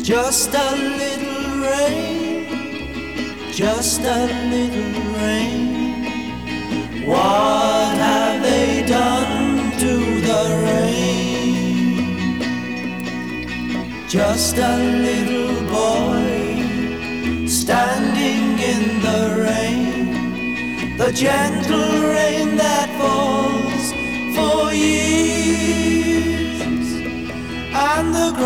Just a little rain, just a little rain. What have they done to the rain? Just a little boy standing in the rain, the gentle rain that falls for years, and the